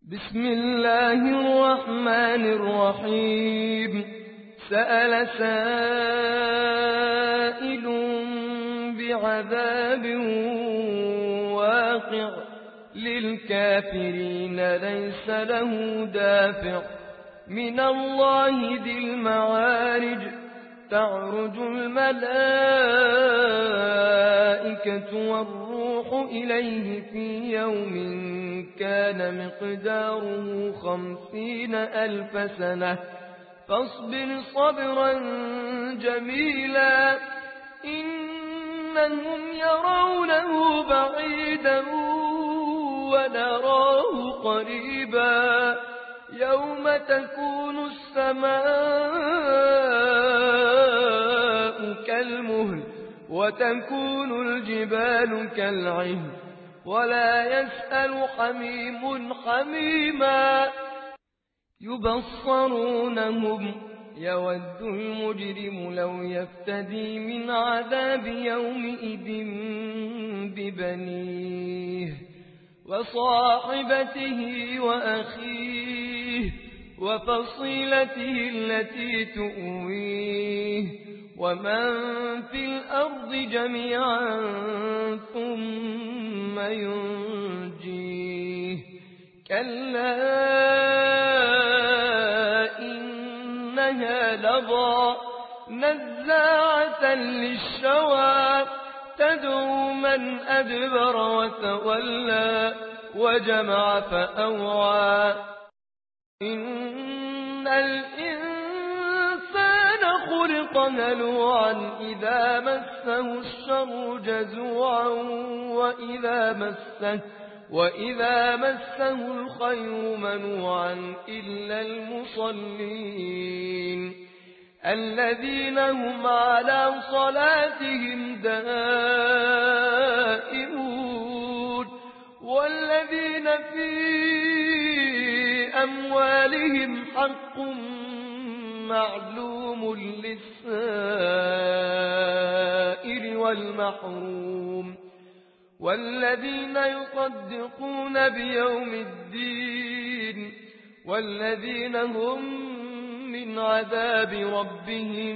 بسم الله الرحمن الرحيم. سأل سائل بعذاب واقع للكافرين ليس له دافع من الله ذي المعارج. تعرج الملائكة والروح إليه في يوم كان مقداره 50,000 سنة فاصبر صبرا جميلا إنهم يرونه بعيدا ونراه قريبا يوم تكون السماء كالمهل وتكون الجبال كالعهن ولا يسأل حميم حميما يبصرونهم يود المجرم لو يفتدي من عذاب يومئذ ببنيه وصاحبته وأخيه وفصيلته التي تؤويه ومن في الأرض جميعا ثم ينجيه كلا إنها لظى نزاعة للشوى تدعو من أدبر وتولى وجمع فأوعى إن الإنسان خلق هلوعا إذا مسه الشر جزوعا وإذا مسه الخير منوعا إلا المصلين الذين هم على صلاتهم دائمون والذين في أموالهم حق معلوم للسائل والمحروم والذين يصدقون بيوم الدين والذين هم من عذاب ربهم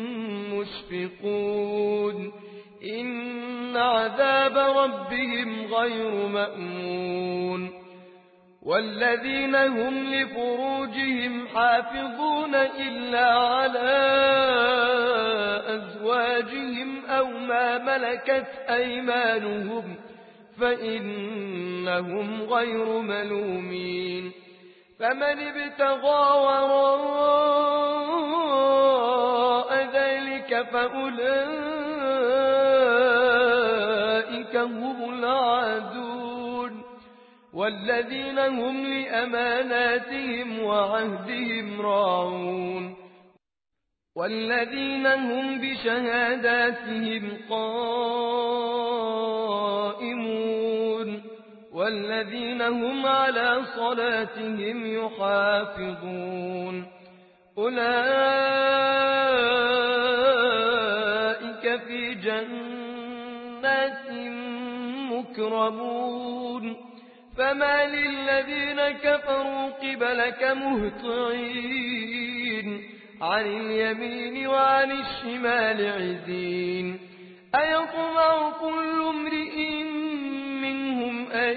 مشفقون إن عذاب ربهم غير مأمون والذين هم لفروجهم حافظون إلا على أزواجهم أو ما ملكت أيمانهم فإنهم غير ملومين فمن ابتغى وراء ذلك فأولئك هم العادون والذين هم لأماناتهم وعهدهم راعون والذين هم بشهاداتهم قائمون والذين هم على صلاتهم يحافظون أولئك في جنات مكرمون فما للذين كفروا قبلك مهطعين عن اليمين وعن الشمال عزين أيطمع كل امرئ منهم أن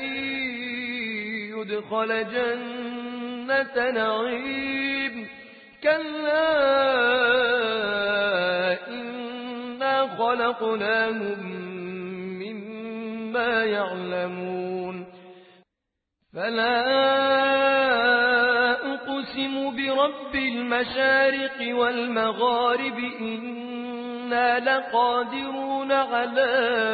يدخل جنة نعيم كلا إنا خلقناهم مما يعلمون فلا أقسم برب المشارق والمغارب إنا لقادرون على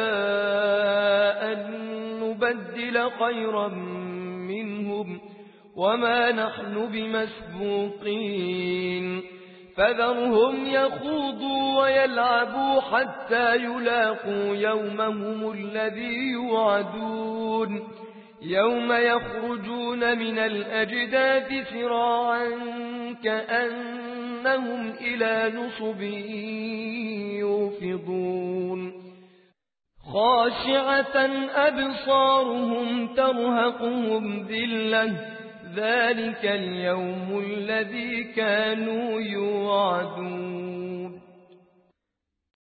أن نبدل خيرا منهم وما نحن بمسبوقين فذرهم يخوضوا ويلعبوا حتى يلاقوا يومهم الذي يوعدون يوم يخرجون من الأجداث سراعا كأنهم إلى نصب يوفضون خاشعة أبصارهم ترهقهم ذلة ذلك اليوم الذي كانوا يوعدون.